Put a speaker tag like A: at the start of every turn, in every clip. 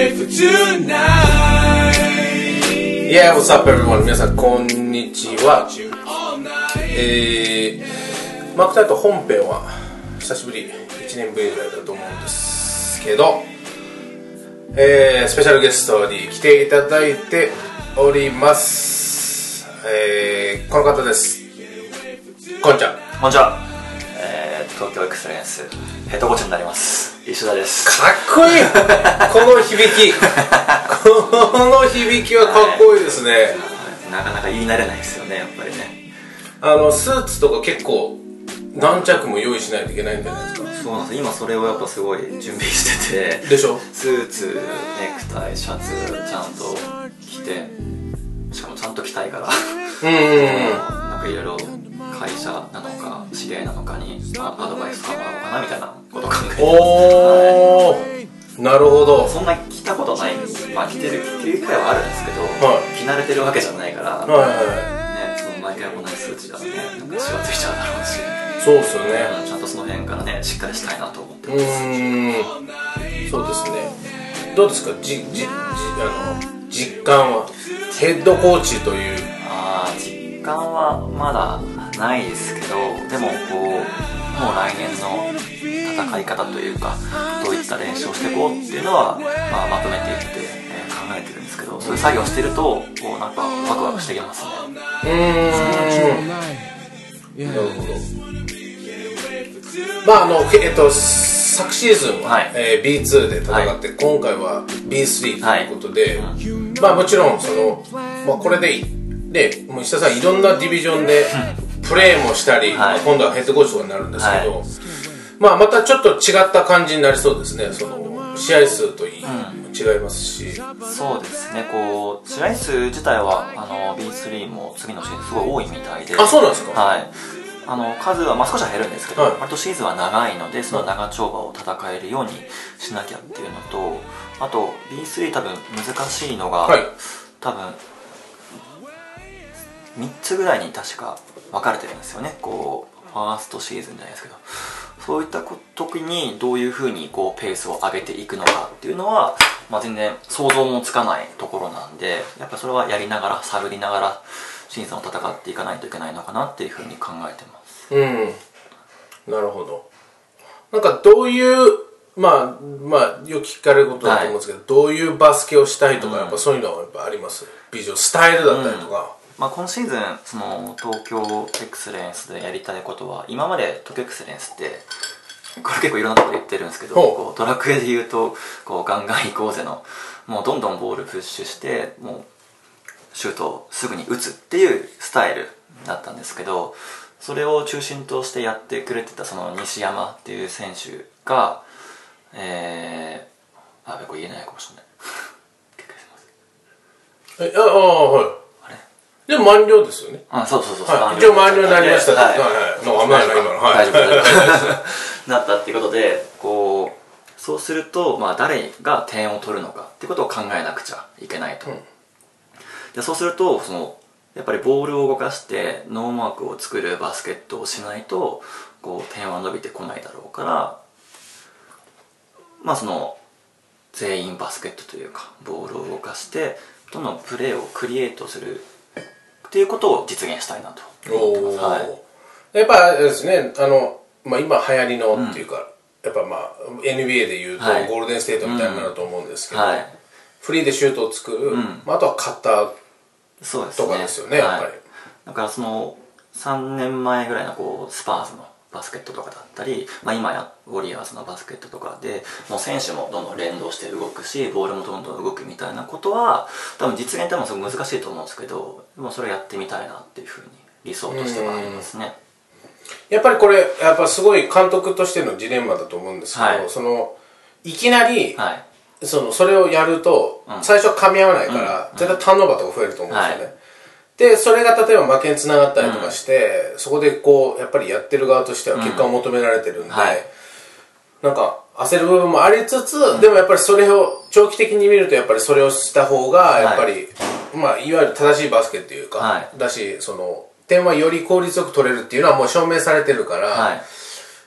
A: Yeah, what's up everyone? 皆さんこんにちは。マークタイト本編は久しぶり、1年ぶりぐらいだと思うんですけど、スペシャルゲストに来ていただいております。この方です。こんにちは。
B: こんにちは。東京エクセレンスヘッドコーチになります石田です。
A: かっこいいこの響きこの響きはかっこいいですね。
B: なかなか言い慣れないですよね、やっぱりね。
A: スーツとか結構何着も用意しないといけないんじゃないですか。
B: そうなんです。今それをやっぱすごい準備してて、
A: でしょ。
B: スーツ、ネクタイ、シャツちゃんと着て、しかもちゃんと着たいからなんかいろいろ会社なのか知り合いなのかにアドバイスとかもらおうかなみたいなことを考えてます。
A: おー、なるほど。
B: そんな着たことない、まあ着てる機会はあるんですけど、着慣れてるわけじゃないから、ね、その毎回同じスーツじゃね、なんかシワついちゃうだろうし、
A: そうですよね。
B: ちゃんとその辺からねしっかりしたいなと思ってます。
A: そうですね。どうですか、実感はヘッドコーチという。
B: 実感はまだないですけど、でもこうもう来年の戦い方というか、どういった練習をしていこうっていうのは、まとめていって、考えてるんですけど、そういう作業をしてるとこうなんかワクワクしてきますね。
A: なるほど。昨シーズンは、B2 で戦って、今回は B3 ということで、もちろんその、これでもう石田さんいろんなディビジョンでプレーもしたり、今度はヘッドコーチとかになるんですけど、またちょっと違った感じになりそうですね。その試合数と違いますし、
B: そうですね。こう試合数自体はB3 も次のシーズンすごい多いみたいで。
A: あ、そうなんですか。
B: はい。数は少しは減るんですけど、割とシーズンは長いので、その長丁場を戦えるようにしなきゃっていうのと、あと B3 多分難しいのが、多分3つぐらいに確か分かれてるんですよね。こうファーストシーズンじゃないですけど、そういった時にどういうふうにこうペースを上げていくのかっていうのは、全然想像もつかないところなんで、やっぱそれはやりながら探りながらシーズンを戦っていかないといけないのかなっていうふうに考えてます。
A: なるほど。なんかどういうよく聞かれることだと思うんですけど、どういうバスケをしたいとか、やっぱそういうのはやっぱあります？ビジョン、スタイルだったりとか。
B: 今シーズンその東京エクセレンスでやりたいことは、今まで東京エクセレンスってこれ結構いろんなところで言ってるんですけど、こうドラクエで言うとこうガンガン行こうぜの、もうどんどんボールプッシュしてもうシュートをすぐに打つっていうスタイルだったんですけど、それを中心としてやってくれてたその西山っていう選手がこれ言えないかもしれない
A: でも満了ですよね。
B: そう
A: 一応満了になりましたって。危ないな今の。
B: 大丈夫なったっていうことで、こうそうすると誰が点を取るのかっていうことを考えなくちゃいけないと。でそうするとやっぱりボールを動かしてノーマークを作るバスケットをしないとこう点は伸びてこないだろうから、その全員バスケットというかボールを動かしてどんどんプレーをクリエイトするっていうことを実現したいなと思ってます。
A: やっぱですね、今流行りのっていうか、やっぱNBA でいうとゴールデンステートみたいになると思うんですけど、フリーでシュートを作る、あとはカッターとかですよね、やっぱり。
B: だからその3年前ぐらいのこうスパーズのバスケットとかだったり、今やウォリアーズのバスケットとかでもう選手もどんどん連動して動くし、ボールもどんどん動くみたいなことは多分実現ってもすごく難しいと思うんですけど、でもそれをやってみたいなっていうふうに理想としてはありますね。
A: やっぱりこれやっぱすごい監督としてのジレンマだと思うんですけど、いきなり、それをやると、最初噛み合わないから、絶対ターンオーバーとか増えると思うんですよね。でそれが例えば負けにつながったりとかして、そこでこうやっぱりやってる側としては結果を求められてるんで、なんか焦る部分もありつつ、でもやっぱりそれを長期的に見るとやっぱりそれをした方がやっぱり、いわゆる正しいバスケっていうか、だしその点はより効率よく取れるっていうのはもう証明されてるから、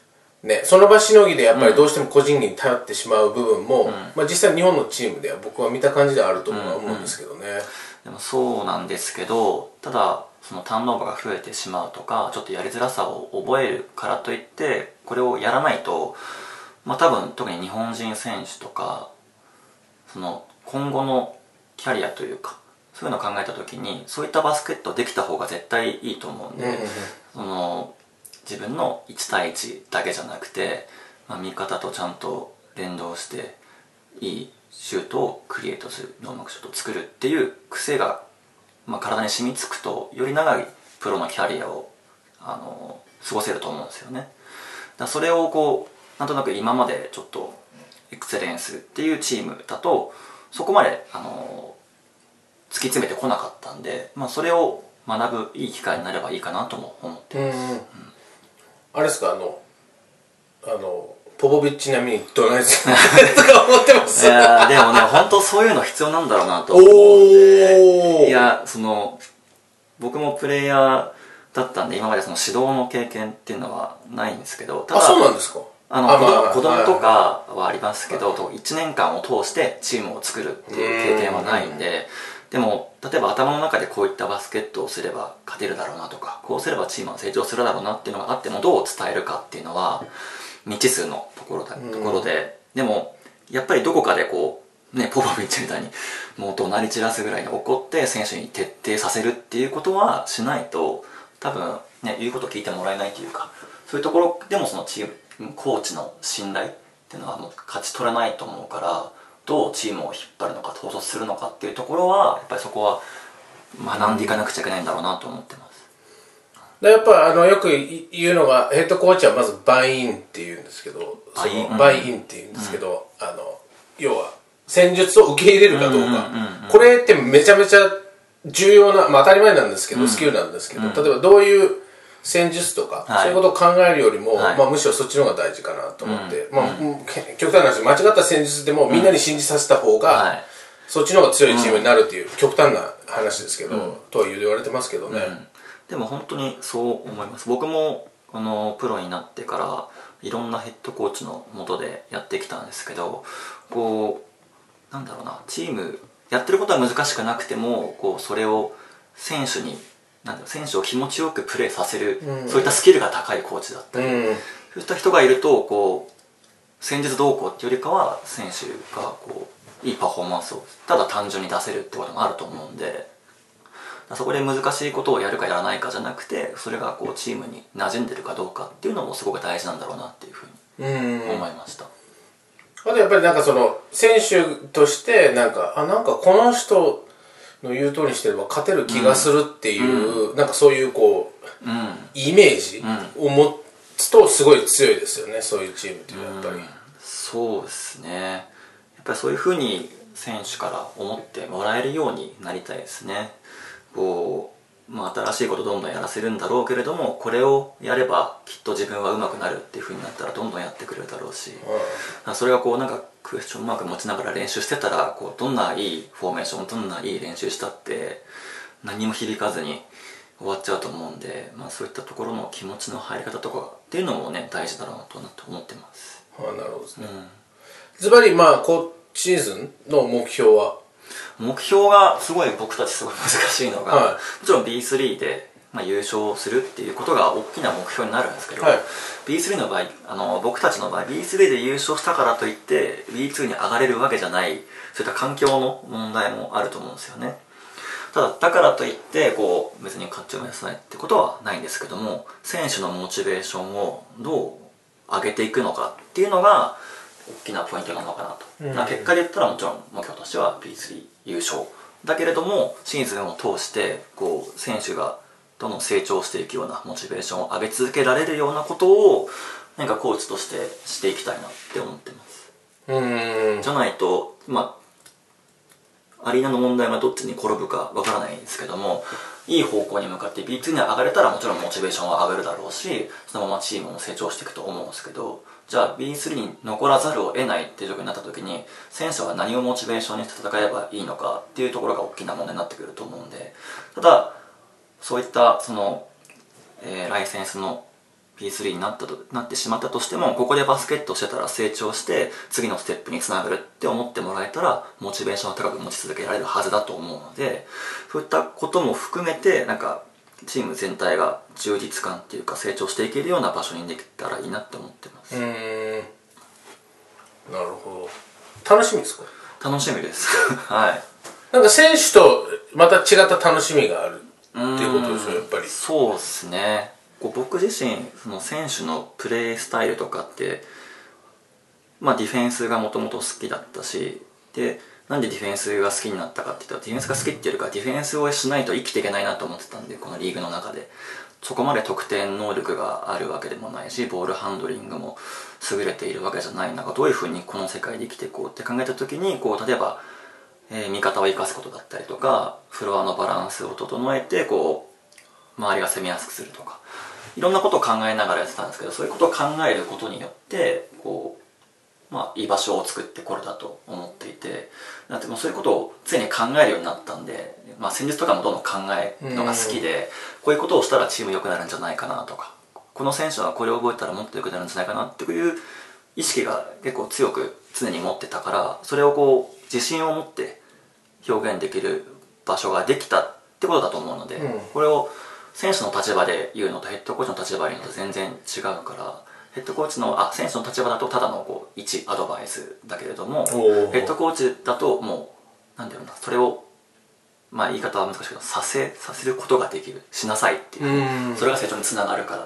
A: ね、その場しのぎでやっぱりどうしても個人技に頼ってしまう部分も、まあ、実際日本のチームでは僕は見た感じではあるとは思うんですけどね。
B: でもそうなんですけど、ただそのターンオーバーが増えてしまうとかちょっとやりづらさを覚えるからといってこれをやらないと、まあ、多分特に日本人選手とかその今後のキャリアというかそういうのを考えた時にそういったバスケットできた方が絶対いいと思うんで、その自分の1対1だけじゃなくて、まあ、味方とちゃんと連動していいシュートをクリエイトする、ノーマークシュートを作るっていう癖が、まあ、体に染みつくとより長いプロのキャリアを過ごせると思うんですよね。だからそれをこうなんとなく今までちょっとエクセレンスっていうチームだとそこまで突き詰めてこなかったんで、まあ、それを学ぶいい機会になればいいかなとも思ってます。
A: あれですか、ポポビッチ並みにどないですかとか思ってます。
B: いやでもね本当そういうの必要なんだろうなと思うんで、いや僕もプレイヤーだったんで今までその指導の経験っていうのはないんですけど、ただ
A: そうなんですか。
B: 子供とかはありますけど、1年間を通してチームを作るっていう経験はないんで、でも例えば頭の中でこういったバスケットをすれば勝てるだろうなとかこうすればチームは成長するだろうなっていうのがあってもどう伝えるかっていうのは未知数のところで、でもやっぱりどこかでこうねポポビッチみたいにもう怒鳴り散らすぐらいに怒って選手に徹底させるっていうことはしないと多分ね言うこと聞いてもらえないというか、そういうところでもそのチームコーチの信頼っていうのはもう勝ち取れないと思うから、どうチームを引っ張るのか統率するのかっていうところはやっぱりそこは学んでいかなくちゃいけないんだろうなと思ってます。
A: やっぱよく言うのがヘッドコーチはまずバイインって言うんですけど、バイインって言うんですけど、要は戦術を受け入れるかどうか、これってめちゃめちゃ重要な、まあ当たり前なんですけど、スキルなんですけど、例えばどういう戦術とか、そういうことを考えるよりも、まあむしろそっちの方が大事かなと思って、まあ極端な話、間違った戦術でもみんなに信じさせた方が、そっちの方が強いチームになるっていう極端な話ですけど、とは言われてますけどね。
B: でも本当にそう思います。僕もプロになってからいろんなヘッドコーチの下でやってきたんですけど、こうなんだろうな、チームやってることは難しくなくてもこうそれを選手を気持ちよくプレーさせる、そういったスキルが高いコーチだったり、そういった人がいるとこう戦術動向っていうよりかは選手がこういいパフォーマンスをただ単純に出せるってこともあると思うんで、そこで難しいことをやるかやらないかじゃなくてそれがこうチームに馴染んでるかどうかっていうのもすごく大事なんだろうなっていうふうに思いました。
A: あとやっぱりなんかその選手としてなんかこの人の言う通りにしてれば勝てる気がするっていう、なんかそういうこう、イメージを持つとすごい強いですよね、そういうチームっていうのはやっぱり。
B: そうですね。やっぱりそういうふうに選手から思ってもらえるようになりたいですね。こう、まあ、新しいことどんどんやらせるんだろうけれどもこれをやればきっと自分は上手くなるっていうふうになったらどんどんやってくれるだろうし、それがこうなんかクエスチョンマーク持ちながら練習してたらこうどんないいフォーメーションどんないい練習したって何も響かずに終わっちゃうと思うんで、まあ、そういったところの気持ちの入り方とかっていうのもね大事だろうなと思ってます。
A: なるほどですね。ズバリまあ今シーズンの目標は
B: 目標がすごい僕たちすごい難しいのが、もちろん B3 で、まあ、優勝するっていうことが大きな目標になるんですけど、B3 の場合僕たちの場合 B3 で優勝したからといって B2 に上がれるわけじゃない、そういった環境の問題もあると思うんですよね。だからといってこう別に勝ちを目指さないってことはないんですけども、選手のモチベーションをどう上げていくのかっていうのが大きなポイントなのかなと、結果で言ったらもちろん目標としては B3 優勝だけれどもシーズンを通してこう選手がどんどん成長していくようなモチベーションを上げ続けられるようなことをなんかコーチとしてしていきたいなって思ってます。じゃないとアリーナの問題がどっちに転ぶかわからないんですけども、いい方向に向かって B2 に上がれたらもちろんモチベーションは上がるだろうしそのままチームも成長していくと思うんですけど、じゃあ B3 に残らざるを得ないっていう状況になった時に選手は何をモチベーションにして戦えばいいのかっていうところが大きな問題になってくると思うんで、ただそういったその、ライセンスの P3 になってしまったとしても、ここでバスケットしてたら成長して次のステップにつながるって思ってもらえたらモチベーションを高く持ち続けられるはずだと思うので、そういったことも含めてなんかチーム全体が充実感っていうか成長していけるような場所にできたらいいなって思ってます。
A: なるほど。楽しみですか？
B: 楽しみですはい。
A: なんか選手とまた違った楽しみがあるっていうことですよ、やっぱり。
B: そうですね。僕自身その選手のプレースタイルとかって、まあ、ディフェンスがもともと好きだったし、でなんでディフェンスが好きになったかって言ったら、ディフェンスが好きっていうかディフェンスをしないと生きていけないなと思ってたんで、このリーグの中でそこまで得点能力があるわけでもないし、ボールハンドリングも優れているわけじゃない中、どういうふうにこの世界で生きていこうって考えた時に、例えば、味方を生かすことだったりとか、フロアのバランスを整えて周りが攻めやすくするとか、いろんなことを考えながらやってたんですけど、そういうことを考えることによって居場所を作ってこれだと思っていて、だってもうそういうことを常に考えるようになったんで、戦術とかもどんどん考えるのが好きで、こういうことをしたらチーム良くなるんじゃないかなとか、この選手はこれを覚えたらもっと良くなるんじゃないかなっていう意識が結構強く常に持ってたから、それを自信を持って表現できる場所ができたってことだと思うので、これを選手の立場で言うのとヘッドコーチの立場で言うのと全然違うから、ヘッドコーチの選手の立場だとただの一アドバイスだけれども、ヘッドコーチだともうなんていうの、それを言い方は難しいけどさせることができる、しなさいっていう、それが成長につながるから、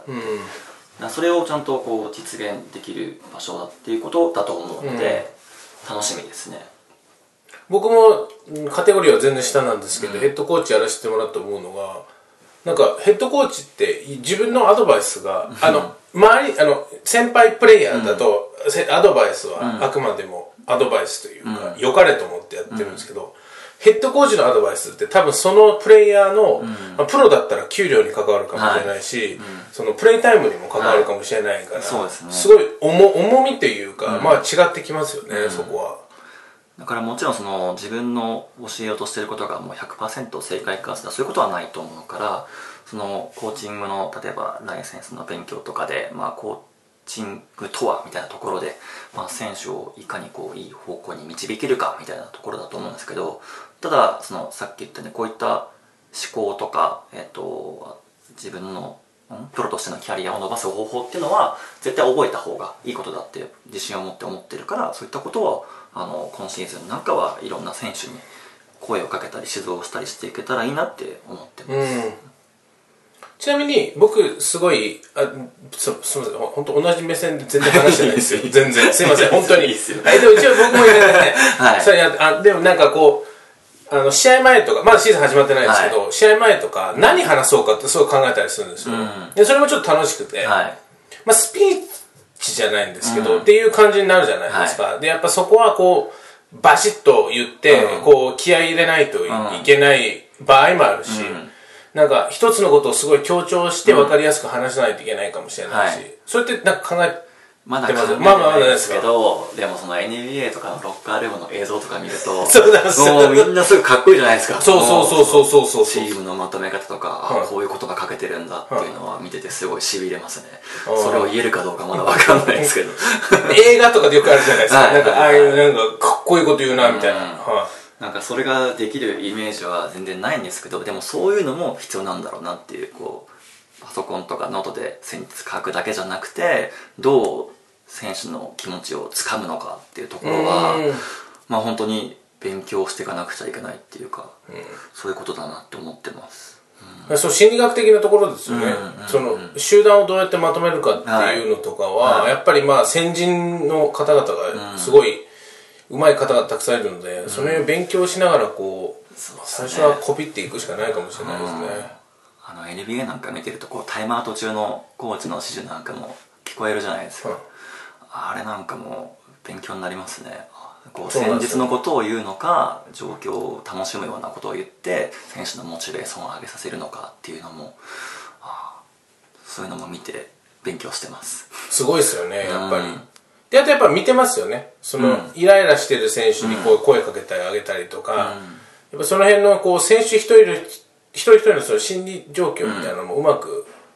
B: それをちゃんと実現できる場所だっていうことだと思うので、楽しみですね。
A: 僕もカテゴリーは全然下なんですけど、ヘッドコーチやらせてもらって思うのが、なんかヘッドコーチって自分のアドバイスが先輩プレイヤーだと、アドバイスはあくまでもアドバイスというか、良かれと思ってやってるんですけど、ヘッドコーチのアドバイスって多分そのプレイヤーの、プロだったら給料に関わるかもしれないし、そのプレイタイムにも関わるかもしれないから、すごい重みというか、違ってきますよね、そこは。
B: だからもちろん自分の教えようとしてることがもう 100% 正解かそういうことはないと思うから、そのコーチングの例えばライセンスの勉強とかで、コーチングとはみたいなところで、選手をいかにいい方向に導けるかみたいなところだと思うんですけど、たださっき言ったようにこういった思考とか、自分のプロとしてのキャリアを伸ばす方法っていうのは絶対覚えた方がいいことだって自信を持って思ってるから、そういったことを今シーズンなんかはいろんな選手に声をかけたり指導したりしていけたらいいなって思ってます。
A: ちなみに僕すごいすみません、本当同じ目線で全然話してないですよ全然すいません本当に。でも一応僕も言うね、でもなんか試合前とかまだシーズン始まってないですけど、試合前とか何話そうかってすごい考えたりするんですよ。でそれもちょっと楽しくて、スピーチじゃないんですけど、っていう感じになるじゃないですか。でやっぱそこはバシッと言って気合い入れないといけない場合もあるし、なんか一つのことをすごい強調して分かりやすく話さないといけないかもしれないし、それってなんか考え
B: まだ考えてないですけど、でもその NBA とかのロッカールームの映像とか見るともうみんなすぐかっこいいじゃないですか。そうチームのまとめ方とか、こういう言葉かけてるんだっていうのは見ててすごいしびれますね。それを言えるかどうかまだ分かんないですけど
A: 映画とかでよくあるじゃないですか、なんかああいうなんかかっこいいこと言うなみたいな、
B: なんかそれができるイメージは全然ないんですけど、でもそういうのも必要なんだろうなっていう、パソコンとかノートで戦術書くだけじゃなくて、どう選手の気持ちをつかむのかっていうところは本当に勉強していかなくちゃいけないっていうか、そういうことだなって思ってます。
A: そう心理学的なところですよね。その集団をどうやってまとめるかっていうのとかは、やっぱり先人の方々がすごい上手い方がたくさんいるので、それを勉強しながら最初はコピっていくしかないかもしれないですね。
B: NBA なんか見てるとタイムアウト中のコーチの指示なんかも聞こえるじゃないですか。あれなんかも勉強になりますね。戦術のことを言うのか、状況を楽しむようなことを言って選手のモチベーションを上げさせるのかっていうのも、そういうのも見て勉強してます。
A: すごいですよね、やっぱり。であとやっぱ見てますよね。イライラしてる選手に声かけてあげたりとか、やっぱその辺の選手一人一人のその心理状況みたいなのもうまく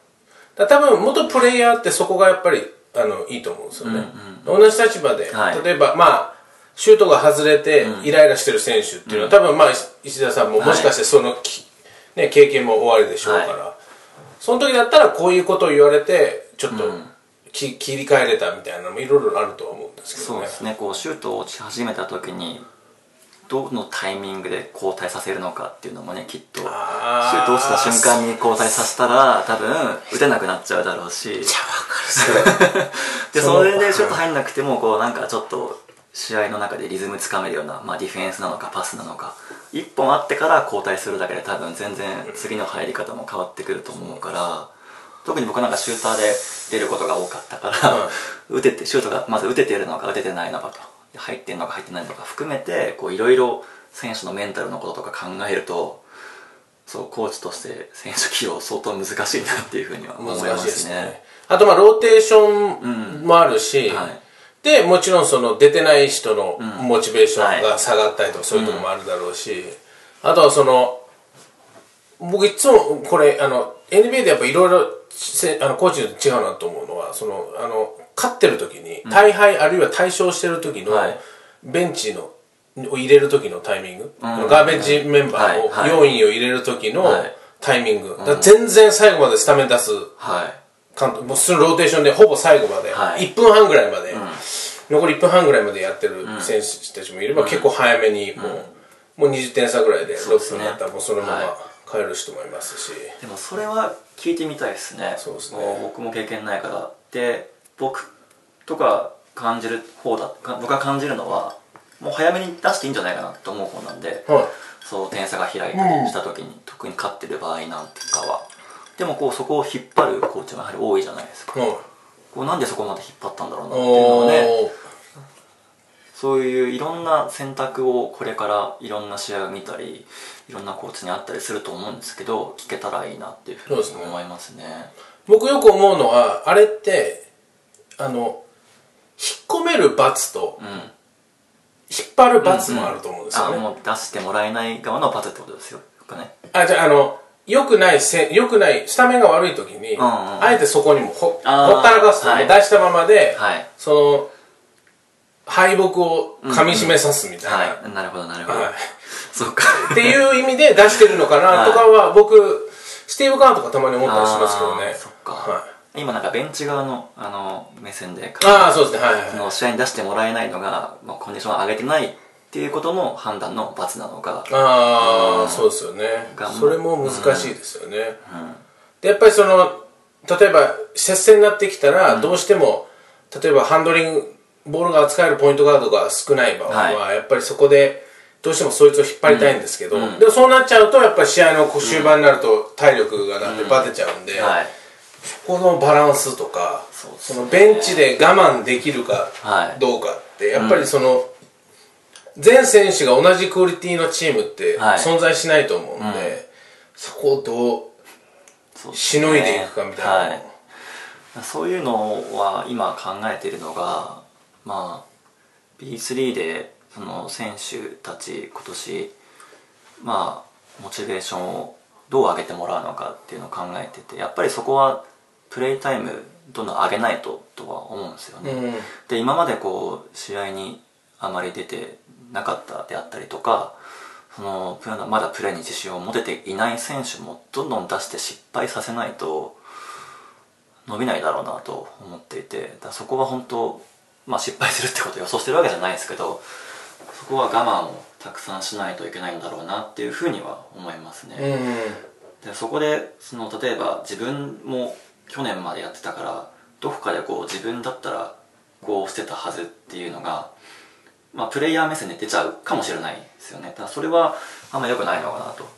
A: 多分元プレイヤーってそこがやっぱりいいと思うんですよね、同じ立場で、例えばまあシュートが外れてイライラしてる選手っていうのは、多分まあ石田さんももしかしてその、ね、経験もおありでしょうから、その時だったらこういうことを言われてちょっと、切り替えれたみたいなのもいろいろあるとは思うんですけどね。
B: そうですね、こうシュートを打ち始めた時にどのタイミングで交代させるのかっていうのもね、きっとシュート落ちた瞬間に交代させたら多分打てなくなっちゃうだろうし、
A: じゃあ分かる
B: でそれでシュート入んなくてもこうなんかちょっと試合の中でリズムつかめるような、まあ、ディフェンスなのかパスなのか1本あってから交代するだけで多分全然次の入り方も変わってくると思うから、特に僕なんかシューターで出ることが多かったから、打ててシュートがまず打ててるのか打ててないのかと、入ってんのか入ってないのか含めていろいろ選手のメンタルのこととか考えると、そうコーチとして選手起用相当難しいなっていうふうには思いますね。
A: あとまあローテーションもあるし、でもちろんその出てない人のモチベーションが下がったりとかそういうところもあるだろうし、あとはその僕いつもこれNBA でやっぱいろいろコーチと違うなと思うのは、その勝ってる時に大敗あるいは大勝してる時のベンチのを入れる時のタイミング、ガーベンジメンバーを4位を入れる時のタイミング、だから全然最後までスタメン出すもうそのローテーションでほぼ最後まで、1分半ぐらいまで、残り1分半ぐらいまでやってる選手たちもいれば、結構早めにもう20点差ぐらいで6分になったらもうそのまま帰る人もいますし、
B: でもそれは聞いてみたいですね。そうですね、僕も経験ないからで、僕とか感じる方だ、僕が感じるのはもう早めに出していいんじゃないかなと思う方なんで、そう点差が開いたりした時に、特に勝ってる場合なんかはでもそこを引っ張るコーチがやはり多いじゃないですか。なんでそこまで引っ張ったんだろうなっていうのをね、そういういろんな選択をこれからいろんな試合を見たりいろんなコーチにあったりすると思うんですけど、聞けたらいいなっていうふうに思いますね。
A: 僕よく思うのはあれって引っ込める罰と、引っ張る罰もあると思うんですよね。
B: もう出してもらえない側の罰ってことですよね。
A: じゃあ良くないスタメンが悪い時に、あえてそこにもほったらかすと、出したままで、その敗北をかみしめさすみたいな、
B: なるほどなるほど、そうか
A: っていう意味で出してるのかなとかは僕スティーブ・カーンとかたまに思ったりしますけどね。
B: そっか、今なんかベンチ側の目線で
A: そうですね、
B: 試合に出してもらえないのが、コンディションを上げてないっていうことの判断の罰なのか。
A: そうですよね。それも難しいですよね。でやっぱりその例えば接戦になってきたら、どうしても例えばハンドリングボールが扱えるポイントガードが少ない場合は、やっぱりそこでどうしてもそいつを引っ張りたいんですけど、でもそうなっちゃうとやっぱり試合の終盤になると体力がなってバテちゃうんで、そこのバランスとか、そのベンチで我慢できるかどうかってやっぱりその全選手が同じクオリティのチームって存在しないと思うんで、そこをどうしのいでいくかみたいな、
B: そういうのは今考えているのが、B3 でその選手たち今年モチベーションをどう上げてもらうのかっていうのを考えてて、やっぱりそこはプレイタイムどんどん上げないとは思うんですよね。で今まで試合にあまり出てなかったであったりとか、まだプレーに自信を持てていない選手もどんどん出して失敗させないと伸びないだろうなと思っていて、そこは本当失敗するってことを予想してるわけじゃないですけど、そこは我慢をたくさんしないといけないんだろうなっていうふうには思いますね。でそこで例えば自分も去年までやってたから、どこかで自分だったらこうしてたはずっていうのが、プレイヤー目線で出ちゃうかもしれないですよね。ただそれはあんま良くないのかなと。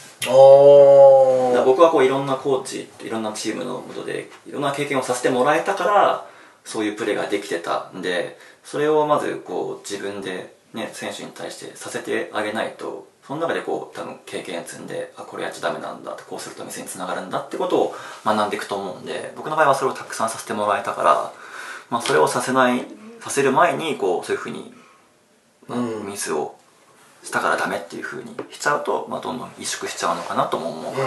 B: 僕はいろんなコーチいろんなチームの下でいろんな経験をさせてもらえたからそういうプレーができてたんで、それをまず自分で選手に対してさせてあげないと、その中で多分経験積んで、これやっちゃダメなんだ、こうすると店につながるんだってことを学んでいくと思うんで、僕の場合はそれをたくさんさせてもらえたから、それをさせる前にそういうふうに、ミスをしたからダメっていう風にしちゃうと、どんどん萎縮しちゃうのかなとも思うから、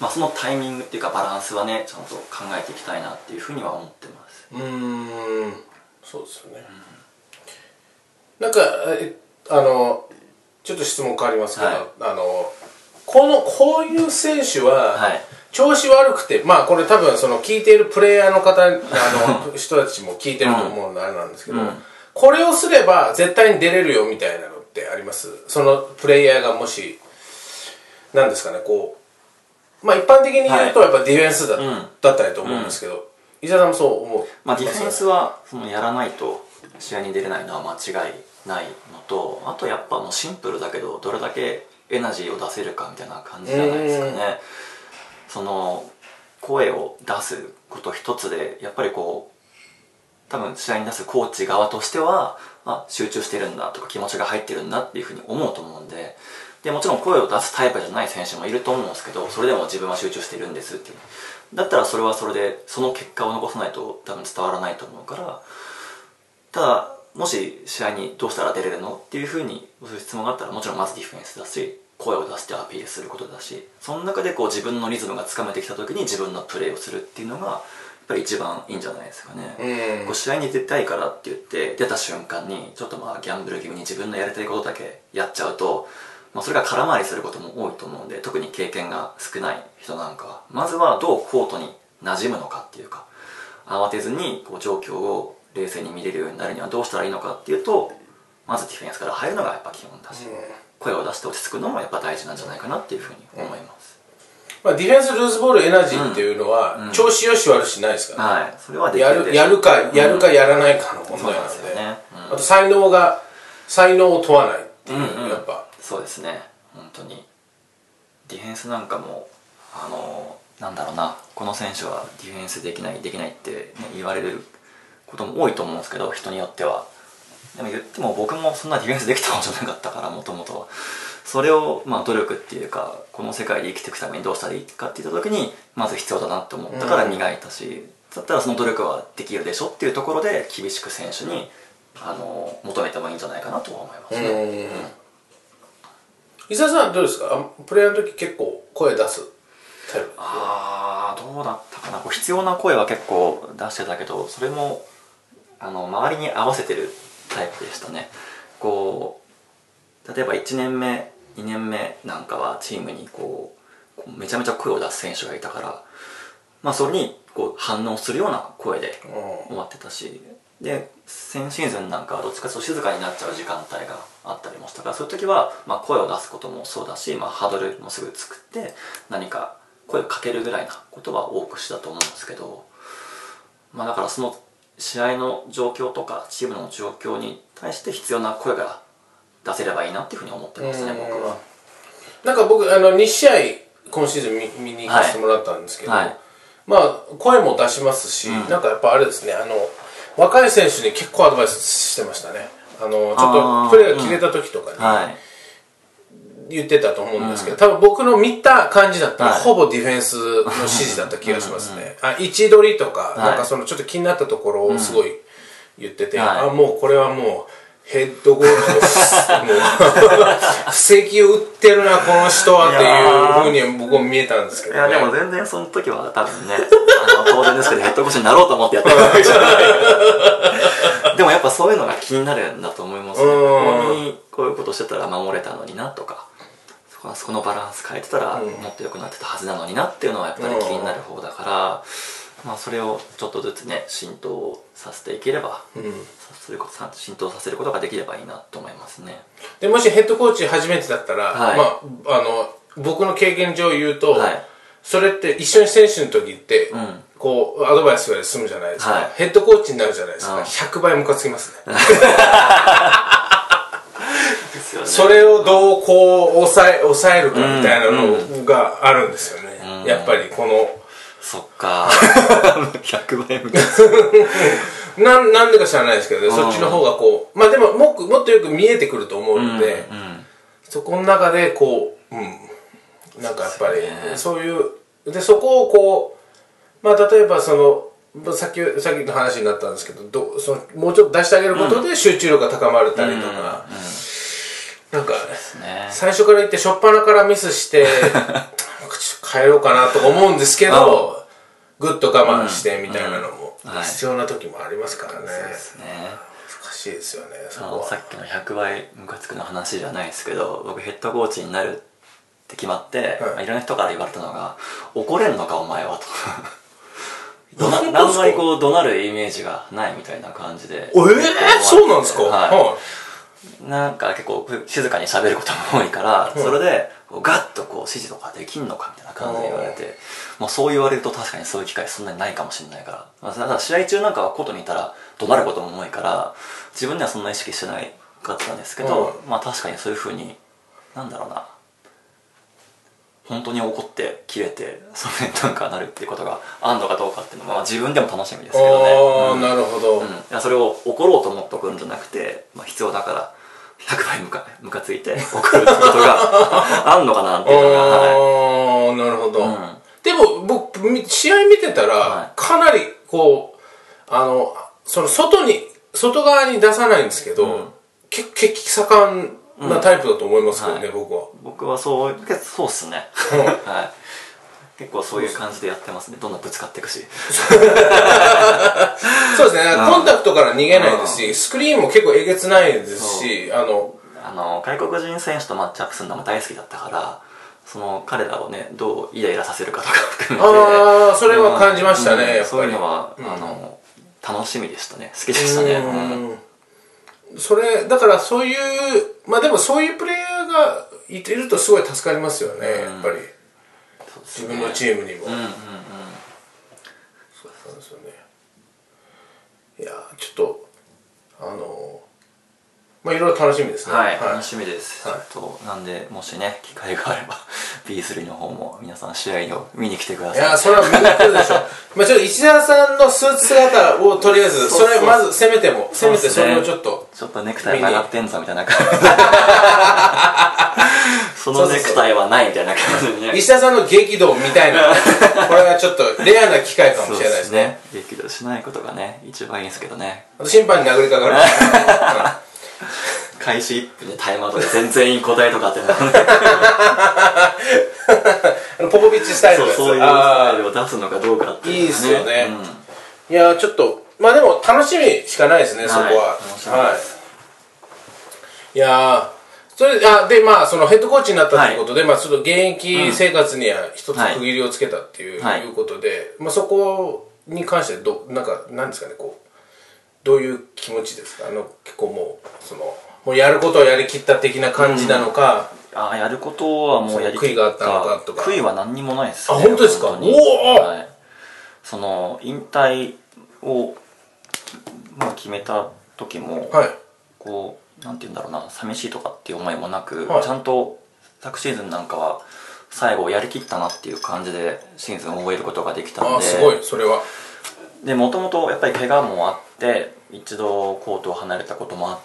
B: そのタイミングっていうかバランスはねちゃんと考えていきたいなっていう風には思ってます。
A: そうですよね、なんかちょっと質問変わりますけど、こういう選手は、調子悪くて、これ多分その聞いているプレイヤーの方人たちも聞いてると思うのであれなんですけど、これをすれば絶対に出れるよみたいなのってあります？そのプレイヤーがもしなんですかね、こう一般的に言うとやっぱディフェンスだったりと思うんですけど、伊沢さんもそう思う？
B: ディフェンスはそのやらないと試合に出れないのは間違いないのと、あとやっぱもうシンプルだけどどれだけエナジーを出せるかみたいな感じじゃないですかね。その声を出すこと一つでやっぱりこう多分試合に出すコーチ側としては集中してるんだとか気持ちが入ってるんだっていうふうに思うと思うんで、もちろん声を出すタイプじゃない選手もいると思うんですけど、それでも自分は集中してるんですっていう、だったらそれはそれでその結果を残さないと多分伝わらないと思うから、ただもし試合にどうしたら出れるのっていうふうにそういう質問があったら、もちろんまずディフェンスだし声を出してアピールすることだし、その中でこう自分のリズムがつかめてきた時に自分のプレーをするっていうのがやっぱり一番いいんじゃないですかね。こう試合に出たいからって言って出た瞬間にちょっとギャンブル気味に自分のやりたいことだけやっちゃうと、それが空回りすることも多いと思うんで、特に経験が少ない人なんかはまずはどうコートに馴染むのかっていうか、慌てずにこう状況を冷静に見れるようになるにはどうしたらいいのかっていうと、まずディフェンスから入るのがやっぱ基本だし、声を出して落ち着くのもやっぱ大事なんじゃないかなっていうふうに思います。
A: ディフェンスルーズボールエナジーっていうのは、調子よし悪しないですからね。
B: それはできるでしょう。
A: やるかやらないかの問題なんで、あと才能を問わないっていうやっぱ
B: そうですね。本当にディフェンスなんかもなんだろうな、この選手はディフェンスできないって、言われることも多いと思うんですけど、人によっては。でも言っても僕もそんなディフェンスできたわけじゃなかったから、もともとはそれを努力っていうか、この世界で生きていくためにどうしたらいいかって言った時にまず必要だなって思ったから磨いたし、だったらその努力はできるでしょっていうところで厳しく選手に求めてもいいんじゃないかなとは思いますね。
A: 伊沢さんはどうですか？プレーの時結構声出すタイプ？
B: どうだったかな。必要な声は結構出してたけど、それも周りに合わせてるタイプでしたね。こう例えば1年目2年目なんかはチームにめちゃめちゃ声を出す選手がいたから、それに反応するような声で終わってたし、で先シーズンなんかはどっちかというと静かになっちゃう時間帯があったりもしたから、そういう時は声を出すこともそうだし、ハードルもすぐ作って何か声をかけるぐらいなことは多くしたと思うんですけど、だからその試合の状況とかチームの状況に対して必要な声が出せればいいなっていうふうに思ってますね、僕は。
A: なんか僕2試合今シーズン見に行かせてもらったんですけど、声も出しますし、なんかやっぱあれですね、若い選手に結構アドバイスしてましたね。ちょっとプレーが切れた時とかに言ってたと思うんですけど、多分僕の見た感じだったらほぼディフェンスの指示だった気がしますね。位置取りとか、なんかそのちょっと気になったところをすごい言ってて、もうこれはもうヘッドゴールド布石を打ってるなこの人はっていうふうに僕も見えたんですけど、
B: でも全然その時は多分ね当然ですけどヘッドコーチになろうと思ってやってるわけじゃないでもやっぱそういうのが気になるんだと思いますね。ここにこういうことしてたら守れたのになとか、そこのバランス変えてたらもっと良くなってたはずなのになっていうのはやっぱり気になる方だから、それをちょっとずつね浸透させていければ、浸透させることができればいいなと思いますね。
A: でもしヘッドコーチ初めてだったら、僕の経験上言うと、それって一緒に選手の時ってアドバイスが済むじゃないですか、ヘッドコーチになるじゃないですか、100倍ムカつきますねそれをどう抑えるかみたいなのがあるんですよね、やっぱり
B: そっか100倍ムカつく
A: なんでか知らないですけどね、そっちの方がでももっとよく見えてくると思うので、そこの中でなんかやっぱりそういうでそこを例えばさっきの話になったんですけどもうちょっと出してあげることで集中力が高まるたりとか、 なんか最初から言って初っ端からミスして変えようかなとか思うんですけど、ぐっと我慢してみたいなのも必要な時もありますからね。そうですね、難しいですよね。そこは
B: さっきの100倍ムカつくの話じゃないですけど、僕ヘッドコーチになるって決まって、いろんな人から言われたのが「怒れんのかお前は」とあんまりこう怒鳴るイメージがないみたいな感じで。
A: そうなんですか。
B: なんか結構静かに喋ることも多いから、それでガッとこう指示とかできんのかみたいな感じで言われて、もうそう言われると確かにそういう機会そんなにないかもしれないから、ただ試合中なんかはコートにいたら怒鳴ることも多いから自分ではそんな意識してないかったんですけど、まあ確かにそういうふうになんだろうな、本当に怒って切れてそれになんかなるっていうことがあんのかどうかっていうのは、まあ、自分でも楽しみですけどね。
A: なるほど。
B: いやそれを怒ろうと思って怒るんじゃなくて、まあ、必要だから100倍ムカついて怒るってことがあんのかなっていうのが。
A: なるほど。でも僕試合見てたらかなりこうその外側に出さないんですけど、血気盛んなタイプだと思いますけどね、
B: 僕はそうっすね。はい、結構そういう感じでやってますね。どんどんぶつかっていくし。
A: そうですね、コンタクトから逃げないですし、スクリーンも結構えげつないですし、
B: 外国人選手とマッチアップするのも大好きだったから、その彼らをねどうイライラさせるかとか含めて、
A: それは感じましたね、やっぱり。
B: そういうのは楽しみでしたね。好きでしたね。
A: それだからそういうまあでもそういうプレイヤーがいるとすごい助かりますよね、やっぱり自分のチームにも。そうなんですよね。いやちょっとまあいろいろ楽しみですね。
B: 楽しみです。ちょっとなんでもしね機会があれば B3 の方も皆さん試合を見に来てください。
A: いやそれは見に来るでしょ。まあちょっと石田さんのスーツ姿をとりあえずそれまずせめてそれをちょっと
B: ネクタイ曲がってんぞみたいな感じでそのネクタイはないみたいな感じでね。
A: 石田さんの激怒みたいなこれはちょっとレアな機会かもしれないですね。
B: 激怒しないことがね一番いいんですけどね。
A: 審判に殴りかかる
B: 開始1分でタイムアウトで全然いい答えとかって
A: ポポビッチスタイルのやつ、
B: そういうスタイルを出すのかどうかっていうのがね。いいですよね。
A: いやちょっとまあでも楽しみしかないですね、そこは。楽しみです。いやそれでまあそのヘッドコーチになったということで、まあちょっと現役生活には一つ区切りをつけたっていうことで、まあそこに関してなんですかね、こうどういう気持ちですか。結構もうやることをやりきった的な感じなのか、
B: やることはもうやりきった。
A: 悔いがあったのかとか。
B: 悔いは何にもないです
A: ね。本当ですか。
B: その引退を決めた時も、こうなんて言うんだろうな、寂しいとかっていう思いもなく、ちゃんと昨シーズンなんかは最後やりきったなっていう感じでシーズンを終えることができたので。
A: すごいそれは。
B: でもともとやっぱり怪我もあって一度コートを離れたこともあって、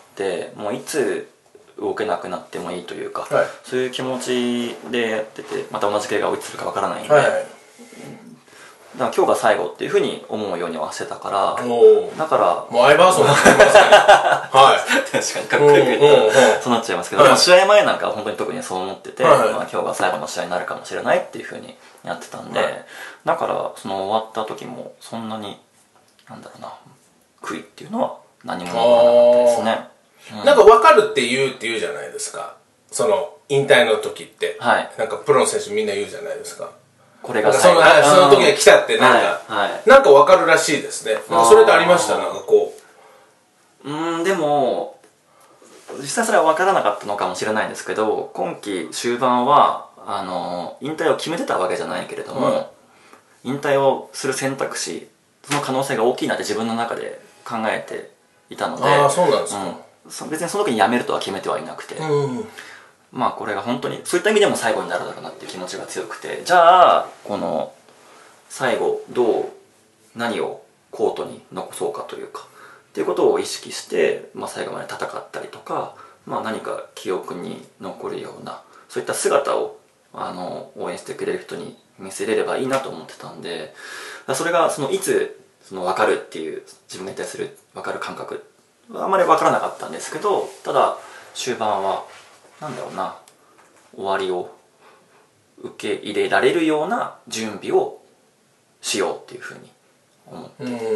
B: もういつ動けなくなってもいいというか、そういう気持ちでやってて、また同じ怪我をいつするかわからないんで、だから今日が最後っていうふうに思うようにはしてたから、だから
A: もうアイバーソンになりますね。
B: 確かにかっこよく言ったらそうなっちゃいますけど、試合前なんかは本当に特にそう思ってて、今日が最後の試合になるかもしれないっていうふうにやってたんで、だからその終わった時もそんなになんだろうな、悔いっていうのは何もなかったですね。
A: なんか分かるって言うじゃないですか、その引退の時って。なんかプロの選手みんな言うじゃないですか、これが最後その時が来たって。なんか分かるらしいですね。それってありました？なんかこ
B: うでも実際それは分からなかったのかもしれないんですけど、今季終盤は引退を決めてたわけじゃないけれども、引退をする選択肢、その可能性が大きいなって自分の中で考えていたので。
A: そうなんですか。
B: 別にその時に辞めるとは決めてはいなくて、まあこれが本当にそういった意味でも最後になるだろうなっていう気持ちが強くて、じゃあこの最後何をコートに残そうかというかっていうことを意識して、最後まで戦ったりとか、何か記憶に残るようなそういった姿を応援してくれる人に見せれればいいなと思ってたんで、それがいつ分かるっていう自分に対する分かる感覚あまり分からなかったんですけど、ただ終盤はなんだろうな、終わりを受け入れられるような準備をしようっていうふうに思って、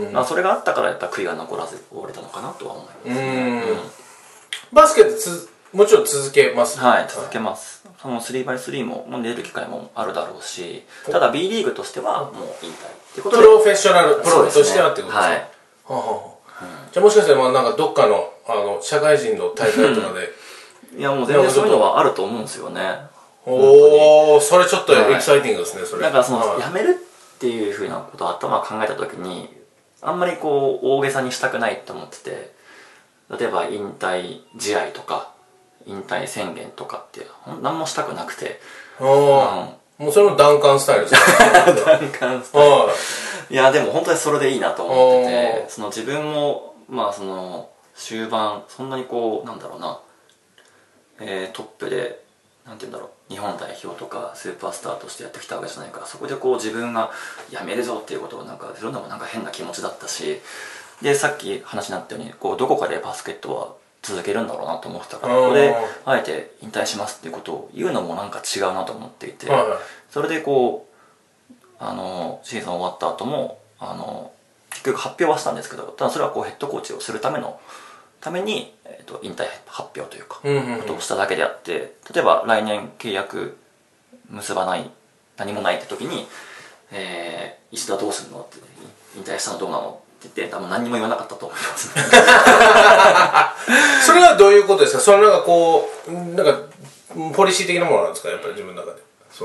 B: まあ、それがあったからやっぱ悔いが残らず終われたのかなとは思いますね。
A: バスケってもちろん続けます。
B: はい、続けます。その 3x3 も出る機会もあるだろうし、ただ B リーグとしてはもう引退ってことで、
A: プロフェッショナルプロとしてはってことですね。はい。じゃあもしかしたらなんかどっかの社会人の大会とかで
B: いやもう全然そういうのはあると思うんですよね。
A: おお、それちょっとエキサイティングですね。それ
B: だからその辞めるっていうふうなことを頭を考えた時にあんまりこう大げさにしたくないと思ってて、例えば引退試合とか引退宣言とかって何もしたくなくて、
A: もうそれもダンカンスタイルですね。
B: ダンカンスタイル。いやでも本当にそれでいいなと思ってて、その自分もまあその終盤そんなにこうなんだろうな、トップでなんて言うんだろう、日本代表とかスーパースターとしてやってきたわけじゃないから、そこでこう自分が辞めるぞっていうことをなんかするのもなんか変な気持ちだったし、でさっき話になったようにこうどこかでバスケットは続けるんだろうなと思ってたから、ここであえて引退しますっていうことを言うのもなんか違うなと思っていて、それでこうシーズン終わった後も結局発表はしたんですけど、ただそれはこうヘッドコーチをするために、引退発表というかことをしただけであって、例えば来年契約結ばない何もないって時に「石田どうすんの?」って「引退したのどうなの?」って言って多分何にも言わなかったと思いますね。
A: それはどういうことですか？そのなんかこうなんかポリシー的なものなんですか？やっぱり自分の中で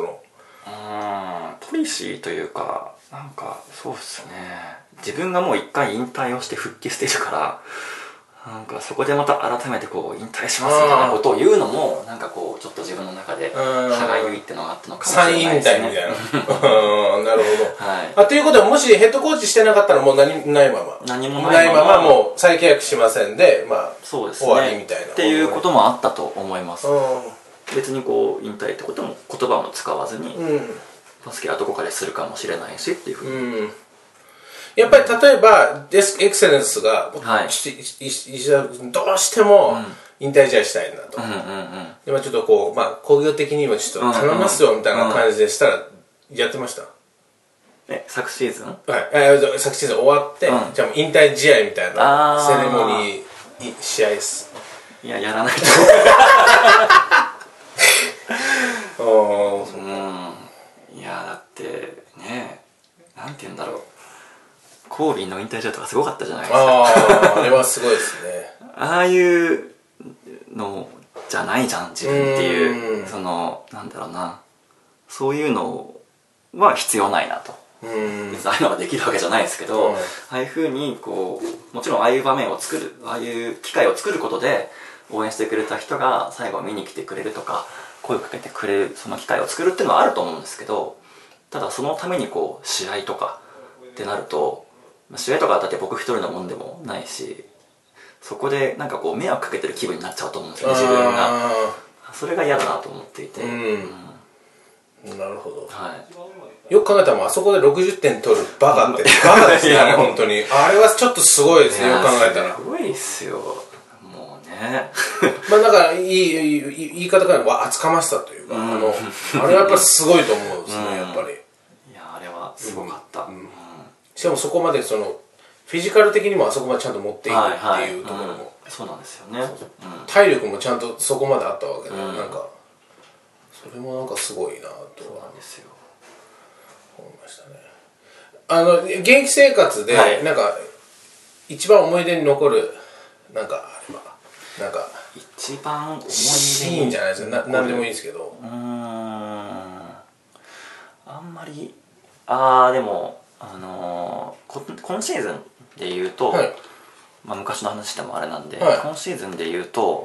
B: ポリシーというかなんかそうですね、自分がもう一回引退をして復帰しているから、なんかそこでまた改めてこう引退しますみたいなことを言うのもなんかこうちょっと自分の中で歯がゆいってのがあったのかもしれないですね。
A: 再引退みたいな。なるほど。ということはもしヘッドコーチしてなかったらもう何もないままもう再契約しませんで、まあ
B: そうですね、
A: 終わりみたいな
B: っていうこともあったと思います。別にこう引退ってことも言葉も使わずに、バスケはどこかでするかもしれないしっていうふうに。
A: やっぱり例えばエクセレンスが、石田君どうしても引退試合したいんだと、今ちょっとこう、まあ、工業的にはちょっと頼みますよみたいな感じでしたらやってました？
B: 昨シーズン？
A: はい、昨シーズン終わって、じゃあもう引退試合みたいなセレモニー試合です。
B: いや、やらないといやだってね、なんて言うんだろう、コービーの引退試合とかすごかったじゃないですか。
A: あれはすごいですね。
B: ああいうのじゃないじゃん自分っていう、そのなんだろうな、そういうのは必要ないなと。別にああいうのができるわけじゃないですけど、ああいうふうにこうもちろんああいう場面を作る、ああいう機会を作ることで応援してくれた人が最後見に来てくれるとか声をかけてくれる、その機会を作るっていうのはあると思うんですけど、ただそのためにこう試合とかってなると、試合とかだって僕一人のもんでもないし、そこでなんかこう迷惑かけてる気分になっちゃうと思うんですよね、自分が。それが嫌だなと思っていて。
A: なるほど。よく考えたらあそこで60点取るバカってバカですね、本当に。あれはちょっとすごいですね、よく考えたら。
B: すごいっすよ、もうね。
A: まあだから言い方からは厚かましさというか、あれはやっぱりすごいと思うんですね、やっぱり。
B: いや、あれはすごかった。
A: しかもそこまでそのフィジカル的にもあそこまでちゃんと持っていくっていうところも、
B: そうなんですよね。
A: 体力もちゃんとそこまであったわけで、なんかそれもなんかすごいなと
B: なんですよ、
A: 思いましたね。現役生活でなんか一番思い出に残るなんかあれば、なんか
B: 一番思い出
A: シーンじゃないですか、何でもいいですけど。
B: あんまりでも今シーズンで言うと、まあ昔の話してもあれなんで、今シーズンで言うと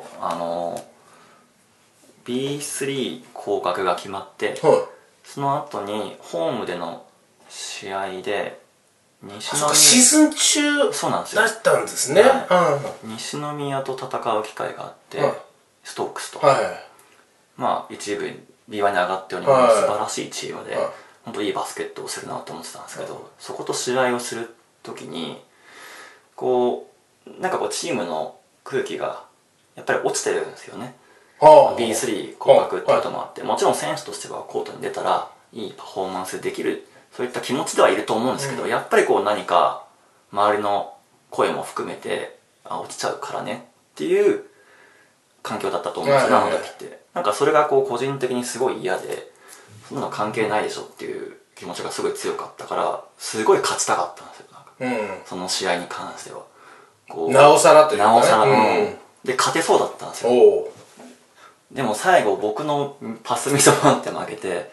B: B3 降格が決まって、その後にホームでの試合で
A: シーズン中
B: そうなんですよ、
A: だったんですね。
B: 西宮と戦う機会があって、ストークスと、まあ一部 B1 に上がっております、素晴らしいチームで、本当いいバスケットをするなと思ってたんですけど、そこと試合をする時にこうなんかこうチームの空気がやっぱり落ちてるんですよね。 B3 降格ってこともあって、もちろん選手としてはコートに出たらいいパフォーマンスできる、そういった気持ちではいると思うんですけど、やっぱりこう何か周りの声も含めて落ちちゃうからねっていう環境だったと思うんですよ、あの時って。なんかそれがこう個人的にすごい嫌で、そんなの関係ないでしょっていう気持ちがすごい強かったから、すごい勝ちたかったんですよ、なんかその試合に関しては。こう
A: なおさらというかね。
B: なおさら、で勝てそうだったんですよ。でも最後僕のパスミスもあって負けて、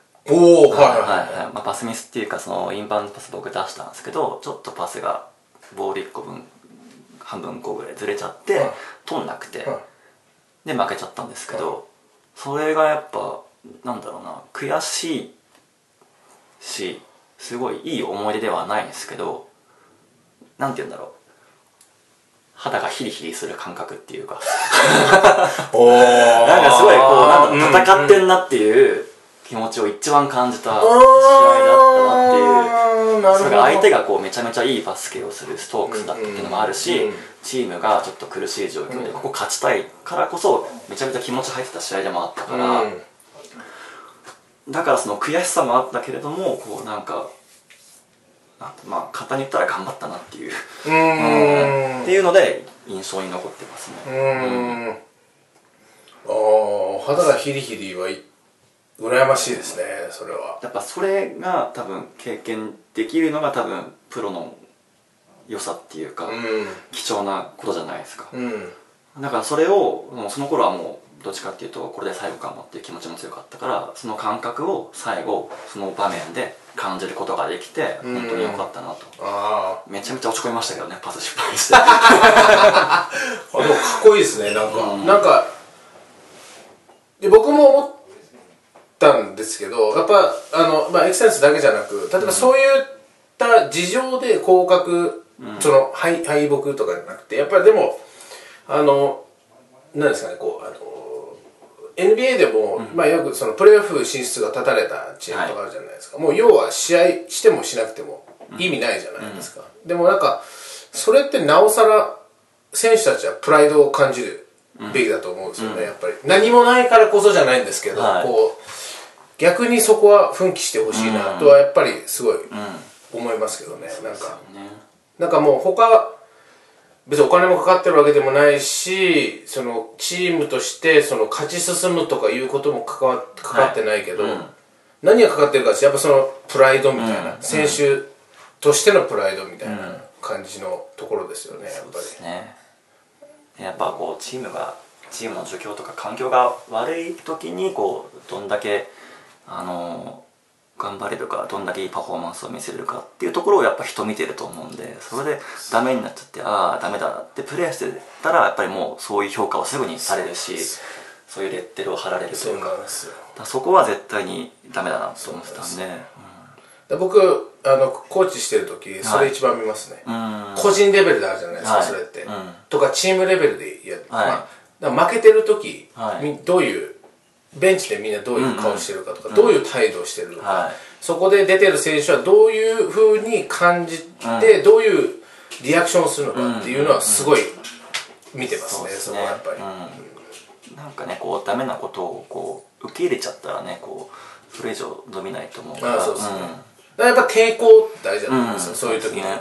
B: パスミスっていうかそのインバウンドパス僕出したんですけど、ちょっとパスがボール1個分半分こうぐらいずれちゃって取んなくて、で負けちゃったんですけど、それがやっぱなんだろうな、悔しいしすごいいい思い出ではないんですけど、なんて言うんだろう、肌がヒリヒリする感覚っていうかなんかすごいこうなんだ戦ってんなっていう気持ちを一番感じた試合だったなっていう。それが相手がこうめちゃめちゃいいバスケをするストークスだったっていうのもあるし、チームがちょっと苦しい状況でここ勝ちたいからこそめちゃめちゃ気持ち入ってた試合でもあったから、だからその悔しさもあったけれども、こうなんかまあ簡単に言ったら頑張ったなっていうっていうので印象に残ってますね。
A: 肌がヒリヒリは羨ましいですね、それは。
B: やっぱそれが多分経験できるのが多分プロの良さっていうか、貴重なことじゃないですか。だからそれをその頃はもうどっちかっていうとこれで最後かもっていう気持ちも強かったから、その感覚を最後その場面で感じることができて本当に良かったなと。めちゃめちゃ落ち込みましたけどね、パス失敗してでも
A: かっこいいですね。なんかで僕も思ったんですけど、やっぱエクセレンスだけじゃなく、例えばそういった事情で降格、その敗北とかじゃなくて、やっぱりでもなんですかね、こうNBA でも、よくそのプレーオフ進出が断たれたチームとかあるじゃないですか。もう要は試合してもしなくても意味ないじゃないですか。でもなんかそれってなおさら選手たちはプライドを感じるべきだと思うんですよね、やっぱり。何もないからこそじゃないんですけど、こう逆にそこは奮起してほしいなとはやっぱりすごい思いますけどね。なんかもう別にお金もかかってるわけでもないし、そのチームとしてその勝ち進むとかいうこともかかってないけど、何がかかってるかってやっぱそのプライドみたいな、選手としてのプライドみたいな感じのところですよね、やっぱり。
B: やっぱこうチームの状況とか環境が悪い時にこうどんだけ頑張れるか、どんだけいいパフォーマンスを見せれるかっていうところをやっぱ人見てると思うんで、それでダメになっちゃって、ああダメだってプレーしてたらやっぱりもうそういう評価をすぐにされるし、そういうレッテルを貼られるというか、そこは絶対にダメだなと思ってたんで、
A: 僕コーチしてる時それ一番見ますね。個人レベルであるじゃないですか、それってとかチームレベルでやる。負けてる時どういうベンチでみんなどういう顔してるかとか、どういう態度をしてるのか、そこで出てる選手はどういうふうに感じて、どういうリアクションをするのかっていうのはすごい見てますね、そこはやっぱり。
B: なんかね、こうダメなことをこう受け入れちゃったらね、こうそれ以上伸びないと思うから。
A: そうですね。やっぱ抵抗大事だと思うんですよ、そういう時に。いや、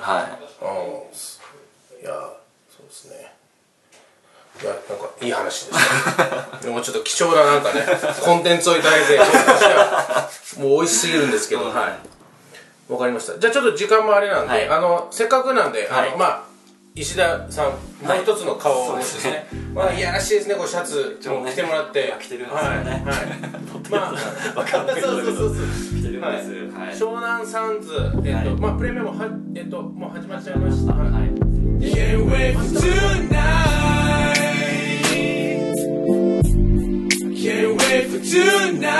A: そうですね。いや、なんかいい話でしたでもちょっと貴重ななんかねコンテンツをいただいてもう美味しすぎるんですけど、わかりました。じゃあちょっと時間もあれなんで、せっかくなんで石田さんもう一つの顔をですね、いやらしいですね、こうシャツも着てもらって
B: 着てるんですよね。
A: わかんない。そう着てるんです。湘南サンズプレミアムもう始まっちゃいました。Can't wait for tonight. Can't wait for tonight.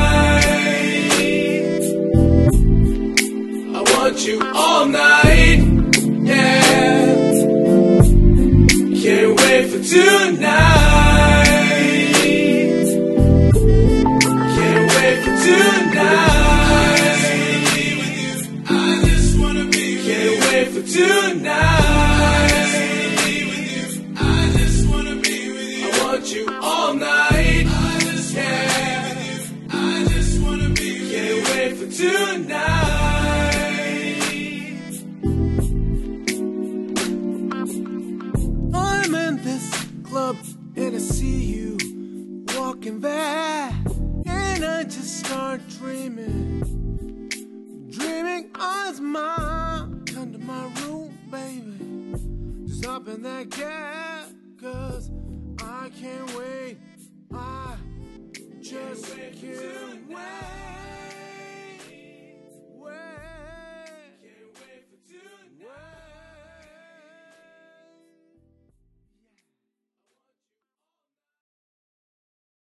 A: I want you all night. Yeah. Can't wait for tonight. Can't wait for tonight. I just wanna be with you. Can't wait for tonight. I just wanna be with you. I want you all night. in bed and I just start dreaming on mine. Come to my room, baby, just hop in that cab, 'cause I can't wait, I just can't wait.